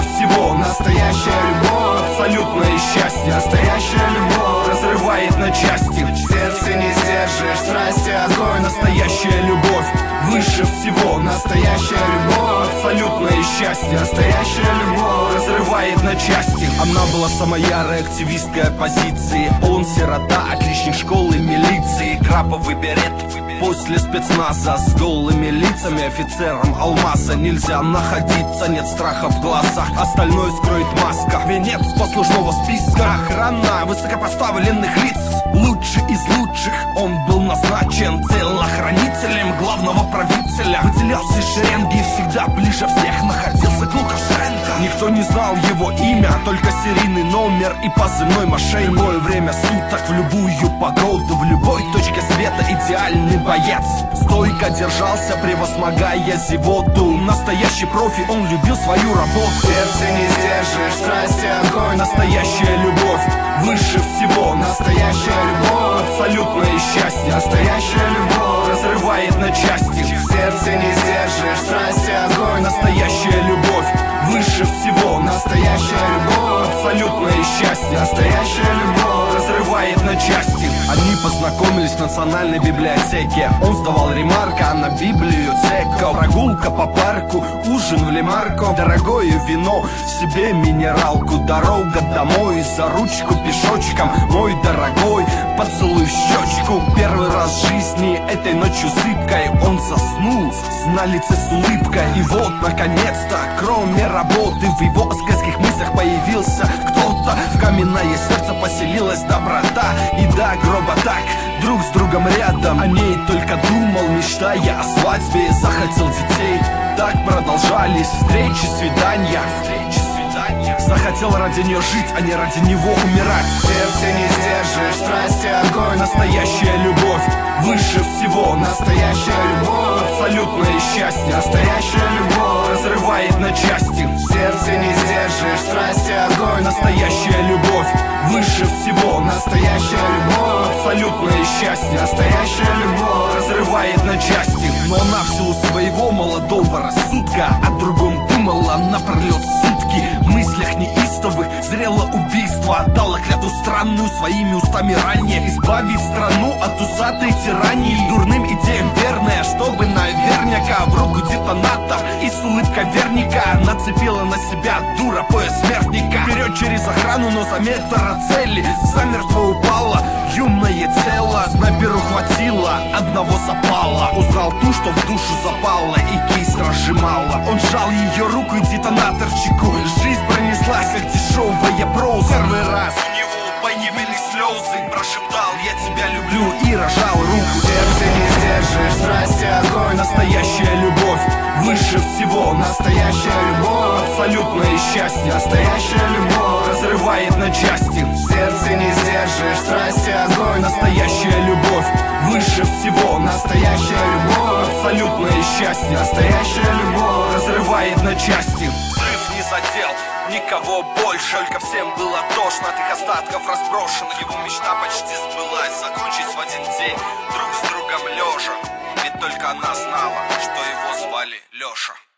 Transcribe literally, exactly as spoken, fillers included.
всего. Настоящая любовь, абсолютное счастье. Настоящая любовь разрывает на части. В сердце не сдержишь страсти, огонь. Настоящая любовь выше всего. Настоящая любовь, абсолютное счастье. Настоящая любовь разрывает на части. Она была самая ярая активистка оппозиции. Он сирота, отличник школы милиции. Краповый берет после спецназа. С голыми лицами офицерам алмаза нельзя находиться, нет страха в глазах. Остальное скроет маска, венец послужного списка. Охрана высокопоставленных лиц, лучший из лучших. Он был назначен телохранителем главного правителя. Выделялся из шеренги и всегда ближе всех находился к Лукашенко. Никто не знал его имя, только серийный номер и позывной мошенник. В любое время суток, в любую погоду, в любой точке света идеальный боец. Стойко держался, превозмогая зевоту. Настоящий профи, он любил свою работу. В сердце не сдержишь страсти, огонь. Настоящая любовь выше всего. Настоящая любовь, абсолютное счастье. Настоящая любовь разрывает на части. В сердце не сдержишь страсти, огонь. Настоящая любовь выше всего. Настоящая любовь, абсолютное счастье. Настоящая любовь разрывает на части. Они познакомились в национальной библиотеке. Он сдавал ремарка, на Библию цека. Прогулка по парку, ужин в Лемарко. Дорогое вино, себе минералку. Дорога домой, за ручку пешочком. Мой дорогой, поцелуй в щечку. Первый раз в жизни этой ночью зыбкой он заснул на лице с улыбкой. И вот, наконец-то, кроме работы, в его аскетских мыслях появился кто-то. В каменное сердце поселилась доброта. И до гроба так, друг с другом рядом. О ней только думал, мечтая о свадьбе. Захотел детей, так продолжались встречи, свидания. Встречи, свидания. Захотел ради нее жить, а не ради него умирать. В сердце не сдержишь страсти, огонь. Настоящая любовь выше всего. Настоящая любовь, абсолютное счастье. Настоящая любовь разрывает на части. В сердце не сдержишь страсти, огонь. Настоящая любовь выше всего. Настоящая любовь, абсолютное счастье. Настоящая любовь разрывает на части. Но она в силу своего молодого рассудка о другом думала напролет сутки. В мыслях неистовых зрело убийство. Отдала клятву странную своими устами ранее. Избавить страну от усатой тирании. Дурным идеям верная, чтобы наверняка в руку детонатор и с улыбкой верника нацепила на себя дура пояс смертника. Вперед через охрану, но за метр от цели замертво упала юное тело. Снайперу хватило одного запала. Узнал ту, что в душу запала и кисть разжимала. Он сжал ее руку и детонаторчику. Жизнь пронеслась, как дешевая проза. Первый раз у него появились слезы. Прошептал: я тебя люблю, и рожал руку. В сердце не сдержишь страсти, огонь. Настоящая любовь выше всего. Настоящая любовь, абсолютное счастье. Настоящая любовь разрывает на части. В сердце не сдержишь страсти, огонь. Настоящая любовь выше всего. Настоящая любовь, абсолютное счастье. Настоящая любовь разрывает на части. Взрыв не задел никого больше, только всем было тошно от их остатков разброшенных. Его мечта почти сбылась, закончить в один день друг с другом лежа. Ведь только она знала, что его звали Леша.